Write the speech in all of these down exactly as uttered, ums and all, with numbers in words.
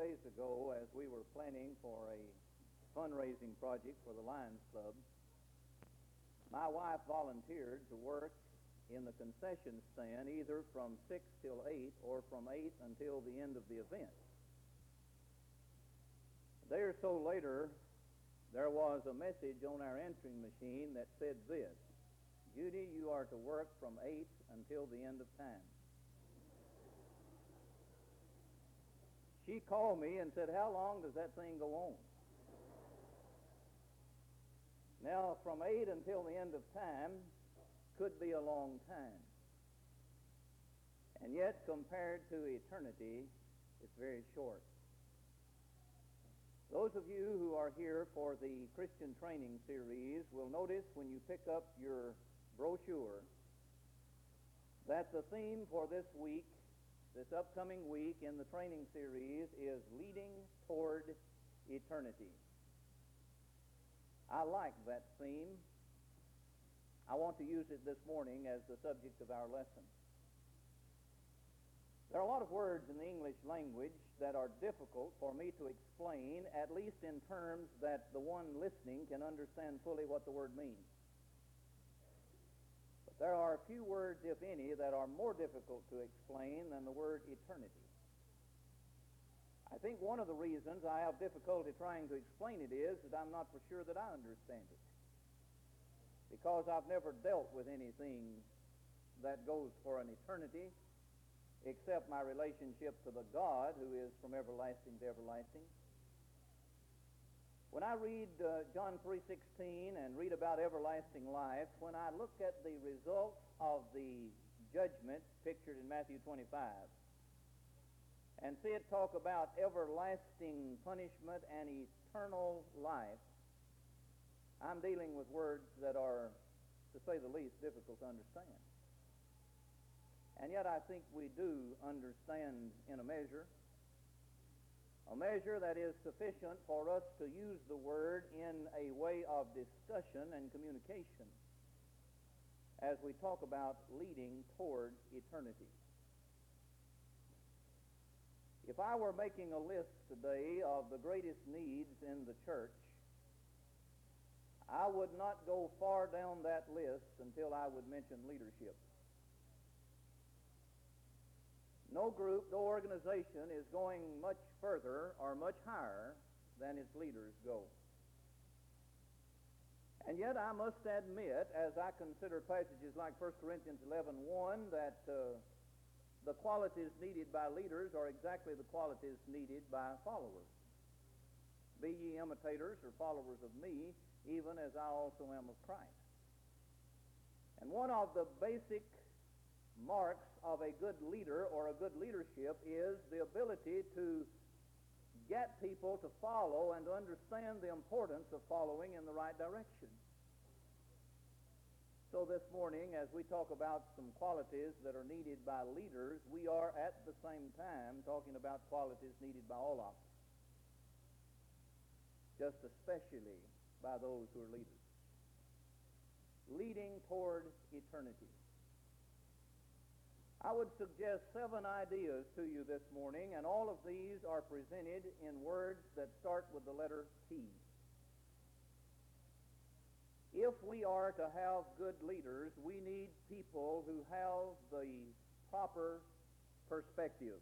days ago, as we were planning for a fundraising project for the Lions Club, my wife volunteered to work in the concession stand either from six till eight or from eight until the end of the event. A day or so later, there was a message on our answering machine that said this: "Judy, you are to work from eight until the end of time." She called me and said, "How long does that thing go on?" Now, from eight until the end of time could be a long time. And yet, compared to eternity, it's very short. Those of you who are here for the Christian training series will notice when you pick up your brochure that the theme for this week, this upcoming week in the training series, is leading toward eternity. I like that theme. I want to use it this morning as the subject of our lesson. There are a lot of words in the English language that are difficult for me to explain, at least in terms that the one listening can understand fully what the word means. But there are a few words, if any, that are more difficult to explain than the word eternity. I think one of the reasons I have difficulty trying to explain it is that I'm not for sure that I understand it, because I've never dealt with anything that goes for an eternity except my relationship to the God who is from everlasting to everlasting. When I read uh, John three sixteen and read about everlasting life, when I look at the results of the judgment pictured in Matthew twenty-five and see it talk about everlasting punishment and eternal life, I'm dealing with words that are, to say the least, difficult to understand. And yet I think we do understand in a measure, a measure that is sufficient for us to use the word in a way of discussion and communication as we talk about leading toward eternity. If I were making a list today of the greatest needs in the church, I would not go far down that list until I would mention leadership. No group, no organization is going much further or much higher than its leaders go. And yet I must admit, as I consider passages like First Corinthians eleven one, that uh, the qualities needed by leaders are exactly the qualities needed by followers. Be ye imitators or followers of me, even as I also am of Christ. And one of the basic marks of a good leader or a good leadership is the ability to get people to follow and to understand the importance of following in the right direction. So this morning, as we talk about some qualities that are needed by leaders, we are at the same time talking about qualities needed by all of us, just especially by those who are leaders. Leading toward eternity. I would suggest seven ideas to you this morning, and all of these are presented in words that start with the letter T. If we are to have good leaders, we need people who have the proper perspective.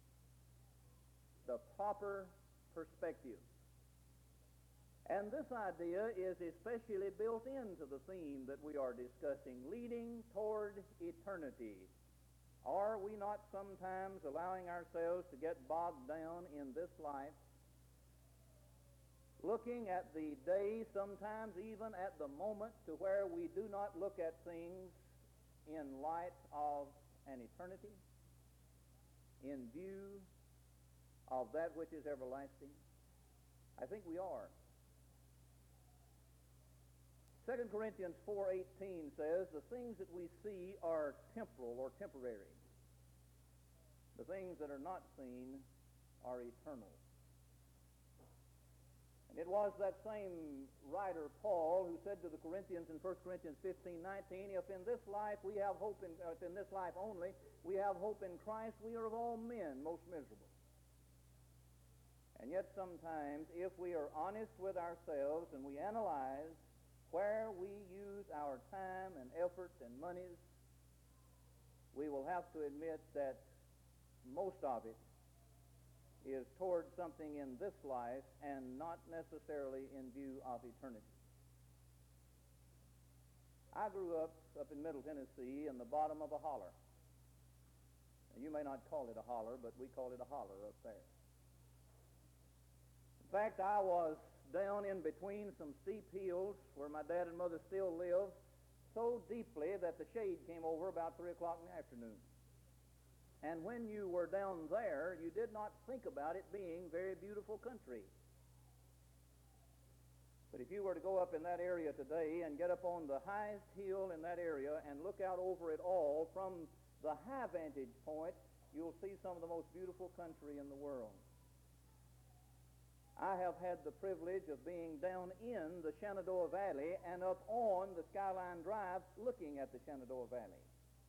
The proper perspective. And this idea is especially built into the theme that we are discussing, leading toward eternity. Are we not sometimes allowing ourselves to get bogged down in this life, looking at the day, sometimes even at the moment, to where we do not look at things in light of an eternity, in view of that which is everlasting? I think we are. Second Corinthians four eighteen says, the things that we see are temporal or temporary. The things that are not seen are eternal. And it was that same writer, Paul, who said to the Corinthians in First Corinthians fifteen nineteen, if in this life we have hope, in, if in this life only we have hope in Christ, we are of all men most miserable. And yet sometimes, if we are honest with ourselves and we analyze where we use our time and effort and monies, we will have to admit that most of it is toward something in this life and not necessarily in view of eternity. I grew up up in Middle Tennessee in the bottom of a holler. Now, you may not call it a holler, but we call it a holler up there. In fact, I was down in between some steep hills where my dad and mother still live, so deeply that the shade came over about three o'clock in the afternoon. And when you were down there, you did not think about it being very beautiful country. But if you were to go up in that area today and get up on the highest hill in that area and look out over it all from the high vantage point, you'll see some of the most beautiful country in the world. I have had the privilege of being down in the Shenandoah Valley and up on the Skyline Drive looking at the Shenandoah Valley.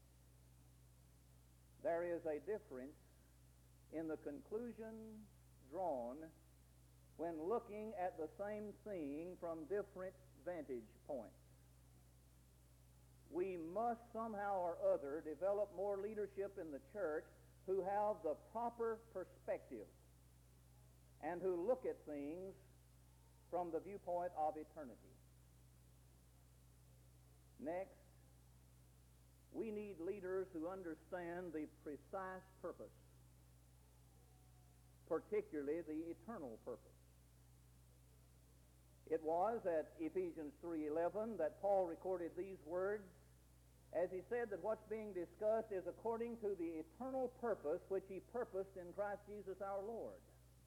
There is a difference in the conclusion drawn when looking at the same thing from different vantage points. We must somehow or other develop more leadership in the church who have the proper perspective and who look at things from the viewpoint of eternity. Next, we need leaders who understand the precise purpose, particularly the eternal purpose. It was at Ephesians three eleven that Paul recorded these words as he said that what's being discussed is according to the eternal purpose which he purposed in Christ Jesus our Lord.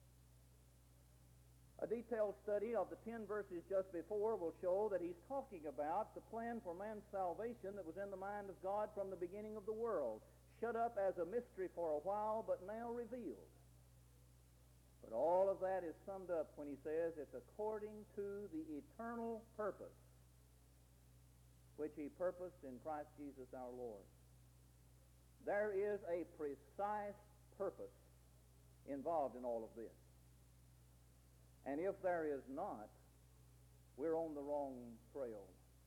A detailed study of the ten verses just before will show that he's talking about the plan for man's salvation that was in the mind of God from the beginning of the world, shut up as a mystery for a while, but now revealed. But all of that is summed up when he says it's according to the eternal purpose which he purposed in Christ Jesus our Lord. There is a precise purpose involved in all of this. And if there is not, we're on the wrong trail.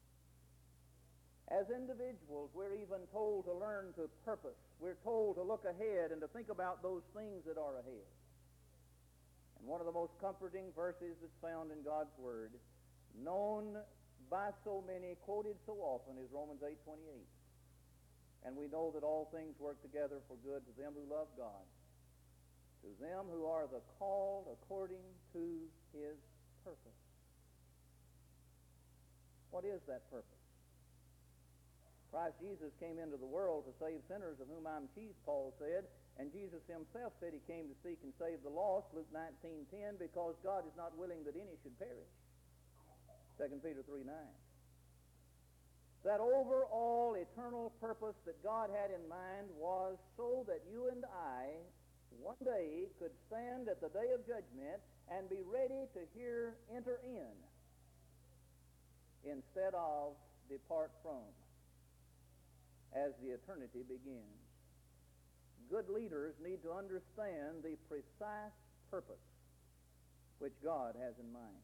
As individuals, we're even told to learn to purpose. We're told to look ahead and to think about those things that are ahead. And one of the most comforting verses that's found in God's Word, known by so many, quoted so often, is Romans eight twenty-eight. And we know that all things work together for good to them who love God, to them who are the called according to his purpose. What is that purpose? Christ Jesus came into the world to save sinners, of whom I'm chief, Paul said, and Jesus himself said he came to seek and save the lost, Luke nineteen ten, because God is not willing that any should perish, Second Peter three nine. That overall eternal purpose that God had in mind was so that you and I one day could stand at the day of judgment and be ready to hear enter in instead of depart from as the eternity begins. Good leaders need to understand the precise purpose which God has in mind.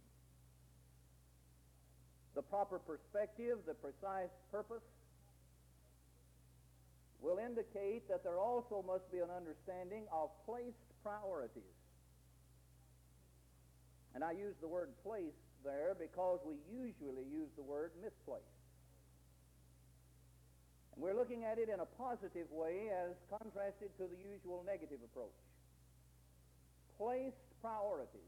The proper perspective, the precise purpose, will indicate that there also must be an understanding of placed priorities. And I use the word placed there because we usually use the word misplaced. And we're looking at it in a positive way as contrasted to the usual negative approach. Placed priorities.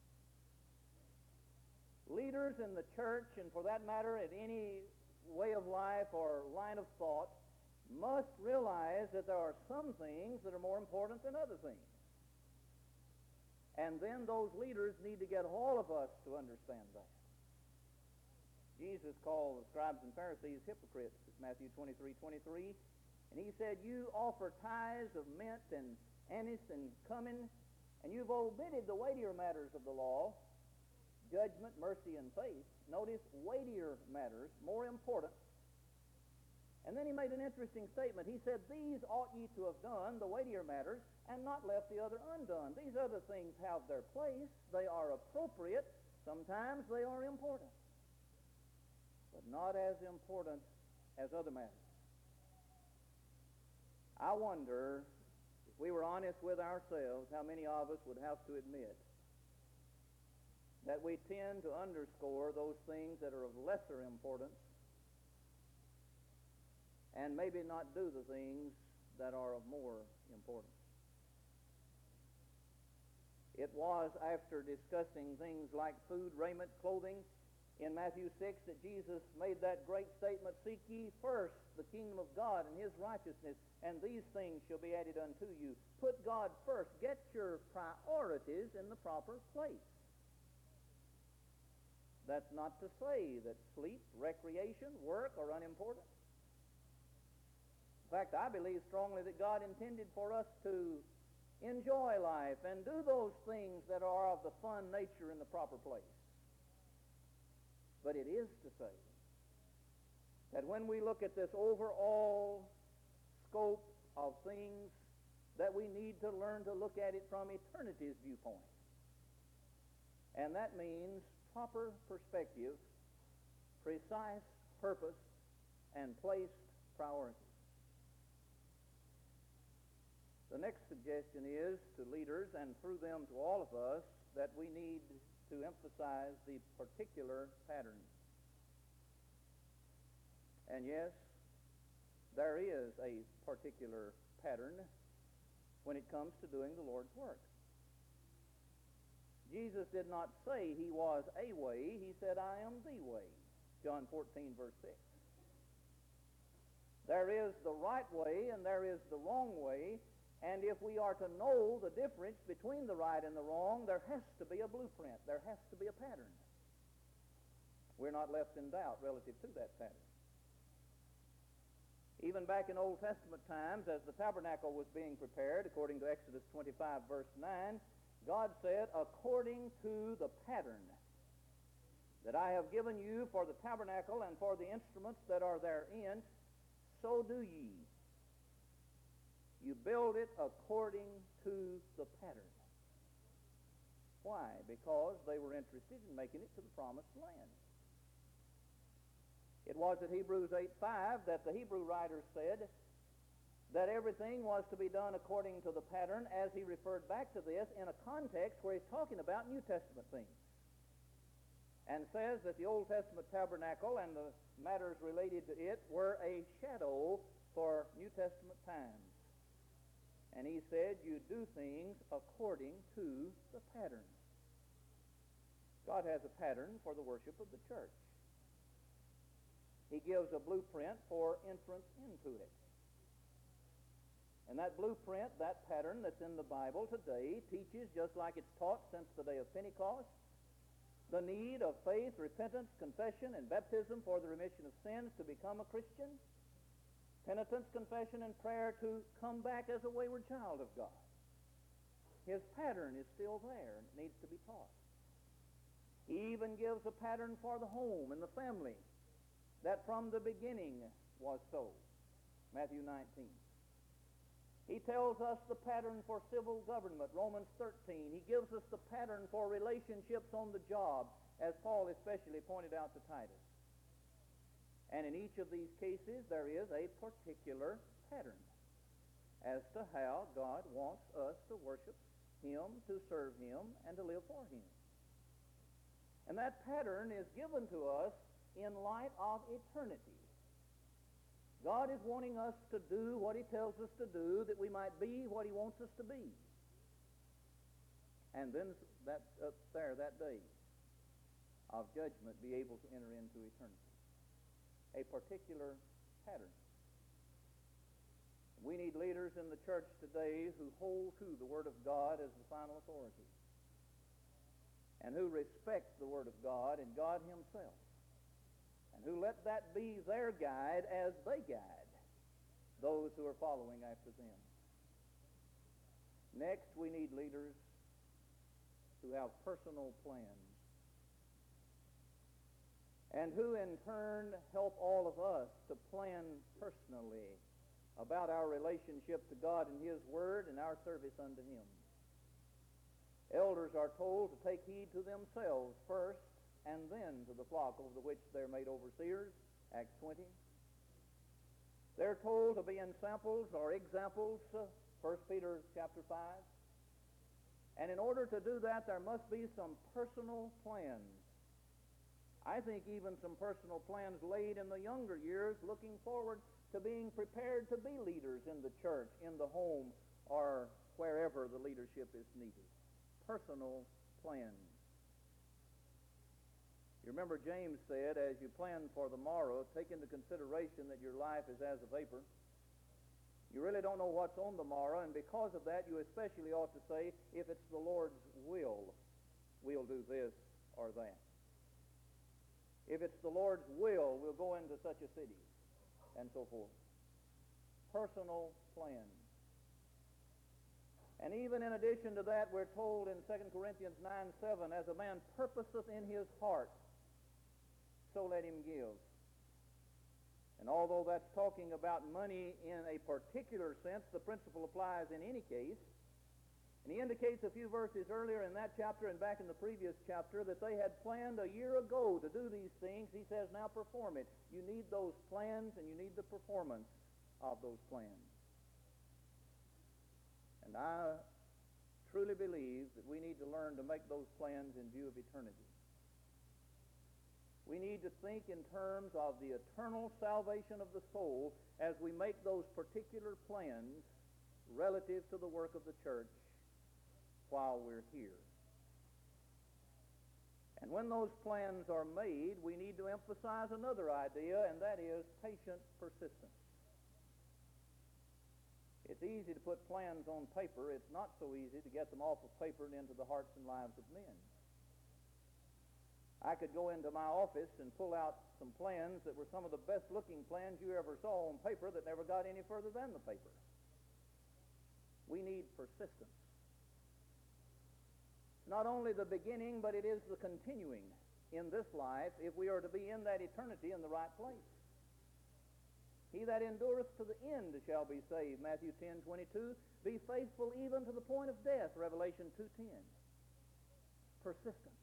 Leaders in the church, and for that matter in any way of life or line of thought, must realize that there are some things that are more important than other things. And then those leaders need to get all of us to understand that. Jesus called the scribes and Pharisees hypocrites, Matthew twenty-three twenty-three, and he said, you offer tithes of mint and anise and cumin, and you've omitted the weightier matters of the law, judgment, mercy, and faith. Notice weightier matters, more important. And then he made an interesting statement. He said, these ought ye to have done, the weightier matters, and not left the other undone. These other things have their place. They are appropriate. Sometimes they are important, but not as important as other matters. I wonder, if we were honest with ourselves, how many of us would have to admit that we tend to underscore those things that are of lesser importance and maybe not do the things that are of more importance. It was after discussing things like food, raiment, clothing in Matthew six that Jesus made that great statement, seek ye first the kingdom of God and his righteousness, and these things shall be added unto you. Put God first. Get your priorities in the proper place. That's not to say that sleep, recreation, work are unimportant. In fact, I believe strongly that God intended for us to enjoy life and do those things that are of the fun nature in the proper place. But it is to say that when we look at this overall scope of things, that we need to learn to look at it from eternity's viewpoint. And that means proper perspective, precise purpose, and placed priority. The next suggestion is to leaders and through them to all of us that we need to emphasize the particular pattern. And yes, there is a particular pattern when it comes to doing the Lord's work. Jesus did not say he was a way. He said, I am the way. John fourteen, verse six. There is the right way and there is the wrong way. And if we are to know the difference between the right and the wrong, there has to be a blueprint. There has to be a pattern. We're not left in doubt relative to that pattern. Even back in Old Testament times, as the tabernacle was being prepared, according to Exodus twenty-five, verse nine, God said, according to the pattern that I have given you for the tabernacle and for the instruments that are therein, so do ye. You build it according to the pattern. Why? Because they were interested in making it to the promised land. It was at Hebrews eight five that the Hebrew writer said that everything was to be done according to the pattern, as he referred back to this in a context where he's talking about New Testament things. And says that the Old Testament tabernacle and the matters related to it were a shadow for New Testament times. And he said, you do things according to the pattern. God has a pattern for the worship of the church. He gives a blueprint for entrance into it. And that blueprint, that pattern that's in the Bible today, teaches, just like it's taught since the day of Pentecost, the need of faith, repentance, confession, and baptism for the remission of sins to become a Christian, penitence, confession, and prayer to come back as a wayward child of God. His pattern is still there and it needs to be taught. He even gives a pattern for the home and the family that from the beginning was so. Matthew nineteen. He tells us the pattern for civil government, Romans thirteen. He gives us the pattern for relationships on the job, as Paul especially pointed out to Titus. And in each of these cases, there is a particular pattern as to how God wants us to worship him, to serve him, and to live for him. And that pattern is given to us in light of eternity. God is wanting us to do what he tells us to do, that we might be what he wants us to be. And then that up there, that day of judgment, be able to enter into eternity. A particular pattern. We need leaders in the church today who hold to the Word of God as the final authority, and who respect the Word of God and God himself, and who let that be their guide as they guide those who are following after them. Next, we need leaders who have personal plans. and who in turn help all of us to plan personally about our relationship to God and His Word and our service unto Him. Elders are told to take heed to themselves first and then to the flock over which they're made overseers, Acts twenty. They're told to be ensamples or examples, uh, First Peter chapter five. And in order to do that, there must be some personal plans. I think even some personal plans laid in the younger years, looking forward to being prepared to be leaders in the church, in the home, or wherever the leadership is needed. Personal plans. You remember James said, as you plan for the morrow, take into consideration that your life is as a vapor. You really don't know what's on the morrow, and because of that, you especially ought to say, if it's the Lord's will, we'll do this or that. If it's the Lord's will, we'll go into such a city, and so forth. Personal plans. And even in addition to that, we're told in Second Corinthians nine seven, as a man purposeth in his heart, so let him give. And although that's talking about money in a particular sense, the principle applies in any case. And he indicates a few verses earlier in that chapter and back in the previous chapter that they had planned a year ago to do these things. He says, now perform it. You need those plans and you need the performance of those plans. And I truly believe that we need to learn to make those plans in view of eternity. We need to think in terms of the eternal salvation of the soul as we make those particular plans relative to the work of the church while we're here. And when those plans are made, we need to emphasize another idea, and that is patient persistence. It's easy to put plans on paper. It's not so easy to get them off of paper and into the hearts and lives of men. I could go into my office and pull out some plans that were some of the best-looking plans you ever saw on paper that never got any further than the paper. We need persistence. Not only the beginning, but it is the continuing in this life if we are to be in that eternity in the right place. He that endureth to the end shall be saved, Matthew ten twenty-two. Be faithful even to the point of death, Revelation two ten. Persistence.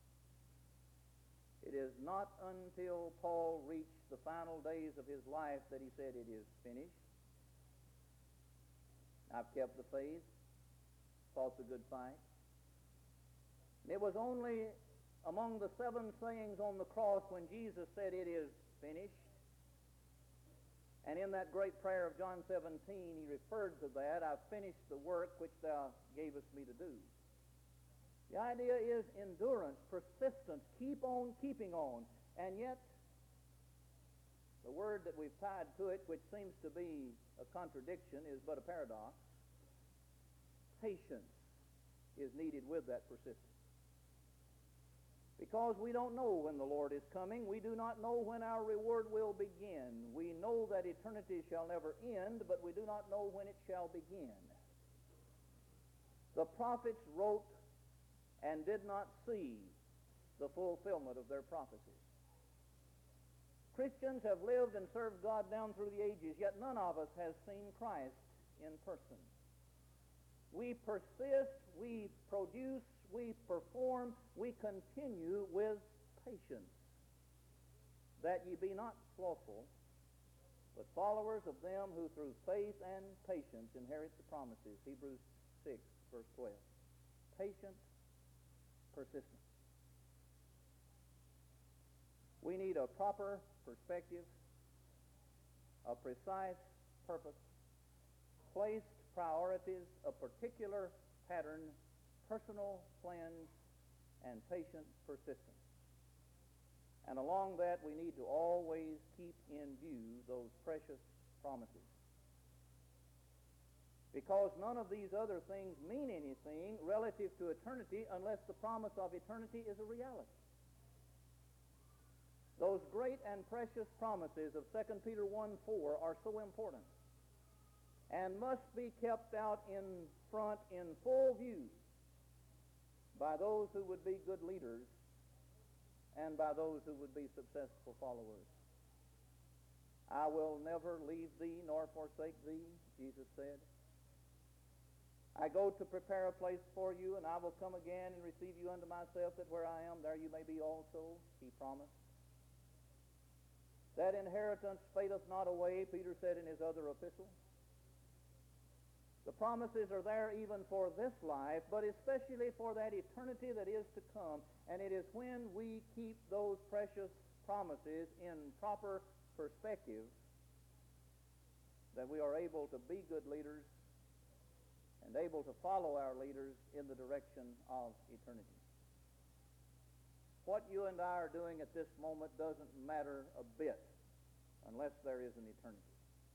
It is not until Paul reached the final days of his life that he said, it is finished. I've kept the faith, fought the good fight. It was only among the seven sayings on the cross when Jesus said, it is finished. And in that great prayer of John seventeen, he referred to that, I've finished the work which thou gavest me to do. The idea is endurance, persistence, keep on keeping on. And yet, the word that we've tied to it, which seems to be a contradiction, is but a paradox. Patience is needed with that persistence. Because we don't know when the Lord is coming. We do not know when our reward will begin. We know that eternity shall never end, but we do not know when it shall begin. The prophets wrote and did not see the fulfillment of their prophecies. Christians have lived and served God down through the ages, yet none of us has seen Christ in person. We persist, we produce, we perform, we continue with patience, that ye be not slothful, but followers of them who through faith and patience inherit the promises. Hebrews six, verse twelve. Patient persistence. We need a proper perspective, a precise purpose, placed priorities, a particular pattern, personal plans, and patient persistence. And along that, we need to always keep in view those precious promises. Because none of these other things mean anything relative to eternity unless the promise of eternity is a reality. Those great and precious promises of Second Peter one four are so important and must be kept out in front in full view by those who would be good leaders and by those who would be successful followers. I will never leave thee nor forsake thee, Jesus said. I go to prepare a place for you, and I will come again and receive you unto myself, that where I am, there you may be also, he promised. That inheritance fadeth not away, Peter said in his other epistle. The promises are there even for this life, but especially for that eternity that is to come. And it is when we keep those precious promises in proper perspective that we are able to be good leaders and able to follow our leaders in the direction of eternity. What you and I are doing at this moment doesn't matter a bit unless there is an eternity.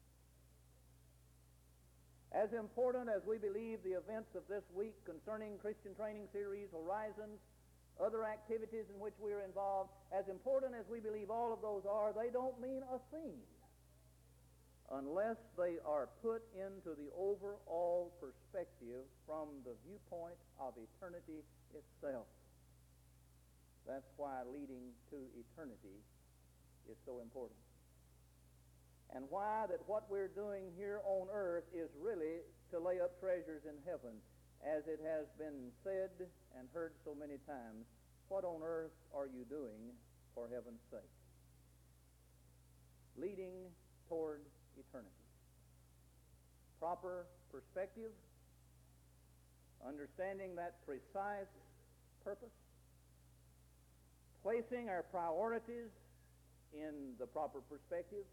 As important as we believe the events of this week concerning Christian Training Series, Horizons, other activities in which we are involved, as important as we believe all of those are, they don't mean a thing unless they are put into the overall perspective from the viewpoint of eternity itself. That's why leading to eternity is so important. And why that what we're doing here on earth is really to lay up treasures in heaven. As it has been said and heard so many times, what on earth are you doing for heaven's sake? Leading toward eternity. Proper perspective, understanding that precise purpose, placing our priorities in the proper perspective,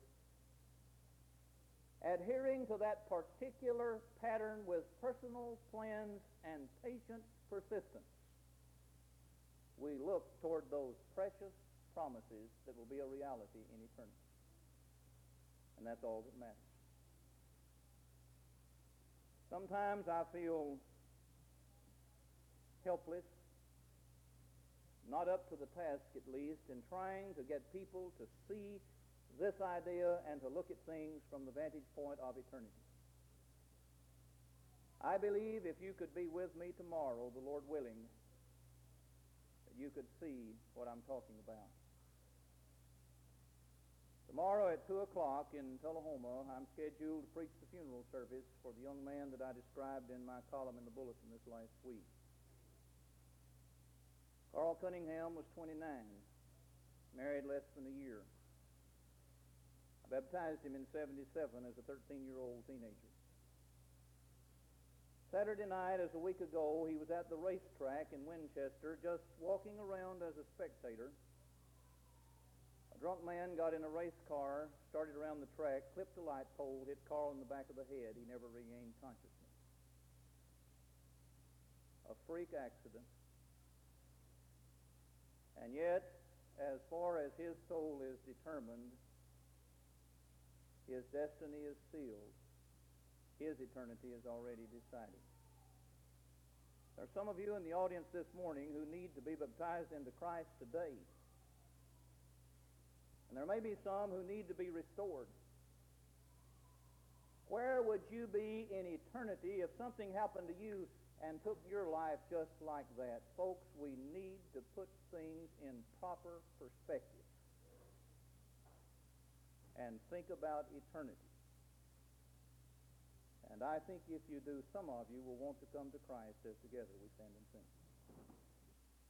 adhering to that particular pattern with personal plans and patient persistence, we look toward those precious promises that will be a reality in eternity. And that's all that matters. Sometimes I feel helpless, not up to the task at least, in trying to get people to see this idea and to look at things from the vantage point of eternity. I believe if you could be with me tomorrow, the Lord willing, that you could see what I'm talking about. Tomorrow at two o'clock in Tullahoma, I'm scheduled to preach the funeral service for the young man that I described in my column in the bulletin this last week. Carl Cunningham was twenty-nine, married less than a year. I baptized him in seventy-seven as a thirteen-year-old teenager. Saturday night, as a week ago, he was at the racetrack in Winchester, just walking around as a spectator. A drunk man got in a race car, started around the track, clipped a light pole, hit Carl in the back of the head. He never regained consciousness. A freak accident. And yet, as far as his soul is determined, his destiny is sealed. His eternity is already decided. There are some of you in the audience this morning who need to be baptized into Christ today. And there may be some who need to be restored. Where would you be in eternity if something happened to you and took your life just like that? Folks, we need to put things in proper perspective and think about eternity. And I think if you do, some of you will want to come to Christ as together we stand and sing.